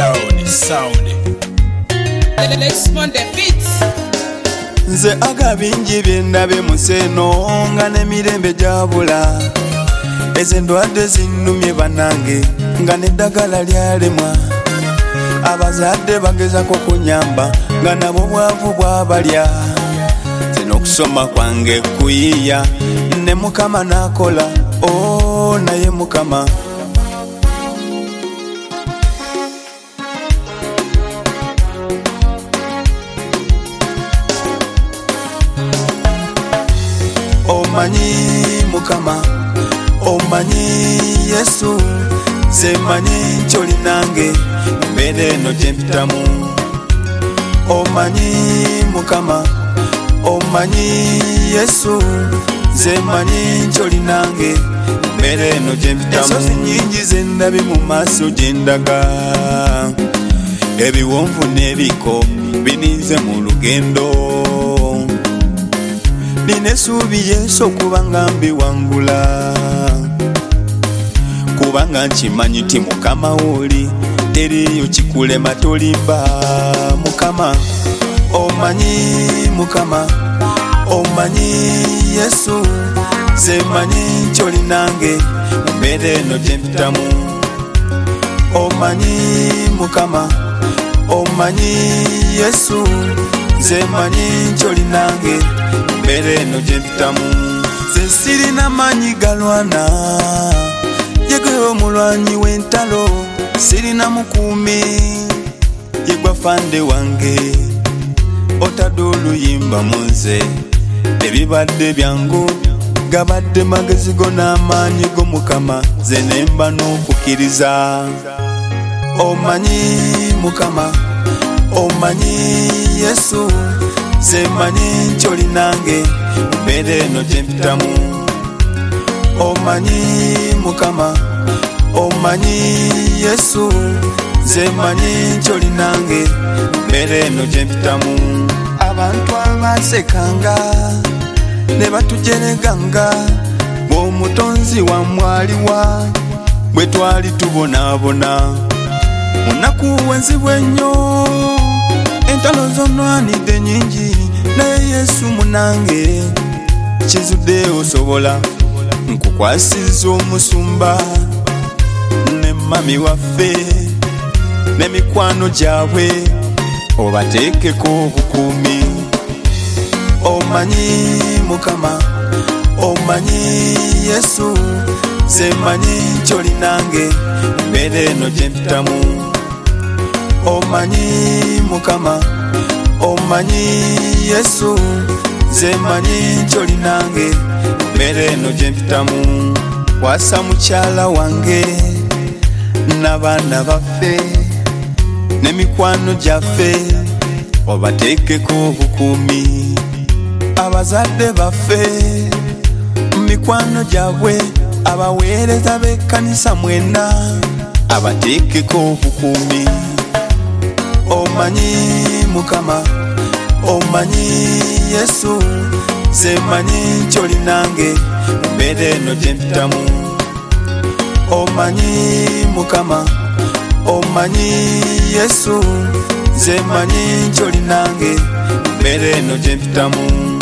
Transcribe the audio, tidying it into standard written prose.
Sound. Let's on the beat. Nze agabingi byendabe museno nga n'emirembe gyabula, ezo endwadde zinnumye bannange nga n'eddagala lyalemwa, abazadde bagezako kunyamba nga nabo bwavu bwabalya, zino okusoma kwange kuyiiya ne Mukama n'akola, naye Mukama omanyi Mukama, omanyi Yesu, ze manyi nkyoli nange mbeera eno gye mpitamu. Omanyi Mukama, omanyi Yesu, ze manyi nkyoli nange mbeera eno gye mpitamu. Ensozi nnyingi ze ndabye mu maaso gye ndaga, ebiwonvu n'ebiko bininze mu lugendo, nina essuubi Yesu okuba nga mbiwangula, kubanga nkimanyi nti Mukama w'oli teriyo kikulema, tolimba Mukama. Omanyi Mukama, omanyi Yesu, ze manyi nkyoli nange mu mbeera eno gye mpitamu. Omanyi Mukama, omanyi Yesu, ze manyi nkyoli nange mbeera eno gye mpitamu. Ze sirina maanyi galwana, yegwe omulwanyi w'entalo, sirina mukuumi yegwe fande wange, otadde oluyimba mu nze, ebibadde byangu gabadde magezi go n'amaanyi go Mukama, ze nemba n'okukkiriza. Omanyi Mukama, omanyi Yesu, ze manyi nkyoli nange mbeera eno gye mpitamu. Omanyi Mukama, omanyi Yesu, ze manyi nkyoli nange mbeera eno gye mpitamu. Abantu abasekanga ne batujereganga, bw'omutonzi wammwe aliwa, bwe twali tubonaabona munaku wenzibwe ennyo, entalo zonwanidde nnyingi, naye Yesu munange kizudde osobola. Nkukwasizza omusumba ne mami waffe n'emikwano gyabwe, obateekeko obukuumi. Omanyi Mukama, omanyi Yesu, ze manyi nkyoli nange mbeera eno gye mpitamu. Omanyi Mukama, omanyi Yesu, ze manyi nkyoli nange mbeera eno gye mpitamu. Kwasa mukyala wange n'abaana baffe n'emikwano gyaffe, obateekeko obukuumi. Abazadde baffe mikwano gyabwe, abaweereza b'ekkanisa mwenna, abateekeko obukuumi. Omanyi Mukama, omanyi Yesu, ze manyi nkyoli nange mbeera eno gye mpitamu. Omanyi Mukama, omanyi Yesu, ze manyi nkyoli nange mbeera eno gye mpitamu.